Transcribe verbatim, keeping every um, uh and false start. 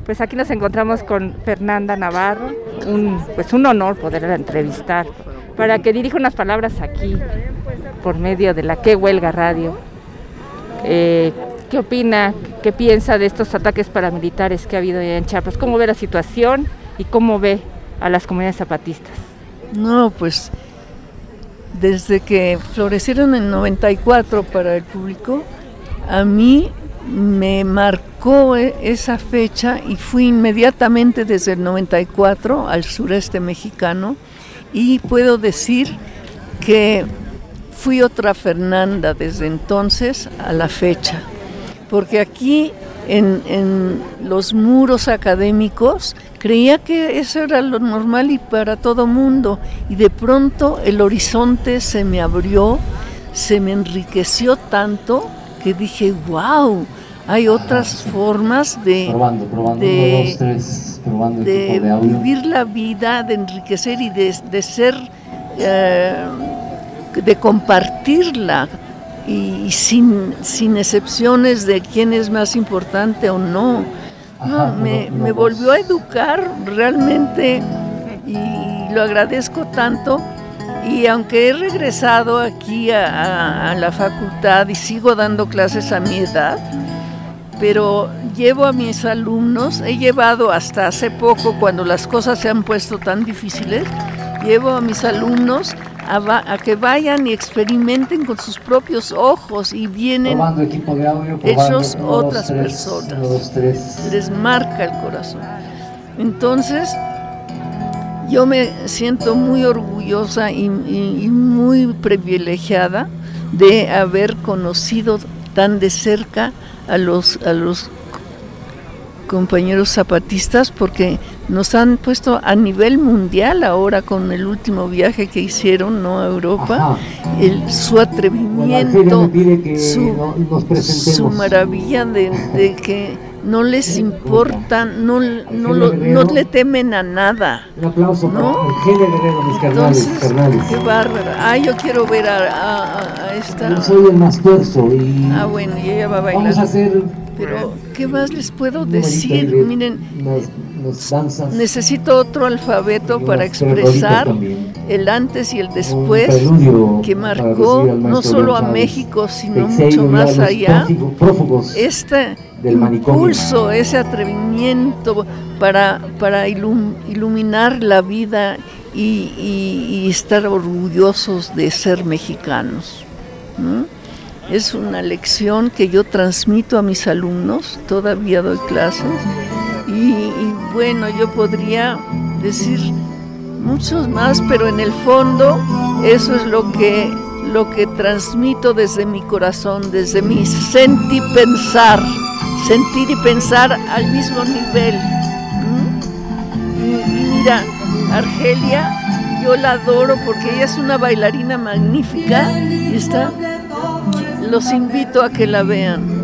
Pues aquí nos encontramos con Fernanda Navarro, un, pues un honor poderla entrevistar para que dirija unas palabras aquí por medio de la Que Huelga Radio. Eh, ¿Qué opina, qué piensa de estos ataques paramilitares que ha habido allá en Chiapas? ¿Cómo ve la situación y cómo ve a las comunidades zapatistas? No, pues desde que florecieron en noventa y cuatro para el público, a mí me marcó esa fecha y fui inmediatamente desde el noventa y cuatro al sureste mexicano y puedo decir que fui otra Fernanda desde entonces a la fecha, porque aquí en, en los muros académicos creía que eso era lo normal y para todo mundo, y de pronto el horizonte se me abrió, se me enriqueció tanto que dije, wow, hay otras formas de, probando, probando, de, uno, dos, tres, probando de, de vivir la vida, de enriquecer y de, de ser, eh, de compartirla y, y sin, sin excepciones de quién es más importante o no. No, me, me volvió a educar realmente y lo agradezco tanto. Y aunque he regresado aquí a, a, a la facultad y sigo dando clases a mi edad, pero llevo a mis alumnos, he llevado hasta hace poco, cuando las cosas se han puesto tan difíciles, llevo a mis alumnos a, va, a que vayan y experimenten con sus propios ojos y vienen probando equipo de audio, probando, hechos uno, otras dos, tres, personas. uno, dos, tres. Les marca el corazón. Entonces, yo me siento muy orgullosa y, y, y muy privilegiada de haber conocido tan de cerca a los, a los compañeros zapatistas, porque nos han puesto a nivel mundial ahora con el último viaje que hicieron, ¿no?, a Europa, el, su atrevimiento, bueno, su, no, su maravilla de, de que no les importa, no, no, lo, no le temen a nada. Un aplauso ¿no? para Argelia Guerrero, mis carnales, Entonces, carnales. qué bárbara. Ah, yo quiero ver a, a, a esta. Yo soy el más tuerzo y Ah, bueno, y ella va a bailar. vamos a hacer. Pero, ¿qué más les puedo un decir? de, Miren, unas, unas danzas, necesito otro alfabeto para expresar el antes y el después que marcó no solo a México, sino mucho más allá. Este impulso, ese atrevimiento para, para ilum, iluminar la vida y, y, y estar orgullosos de ser mexicanos, ¿no? Es una lección que yo transmito a mis alumnos, todavía doy clases, y, y bueno, yo podría decir muchos más, pero en el fondo eso es lo que, lo que transmito desde mi corazón, desde mi sentir y pensar, sentir y pensar al mismo nivel. ¿Mm? Y, y mira, Argelia, yo la adoro porque ella es una bailarina magnífica y está... Los invito a que la vean.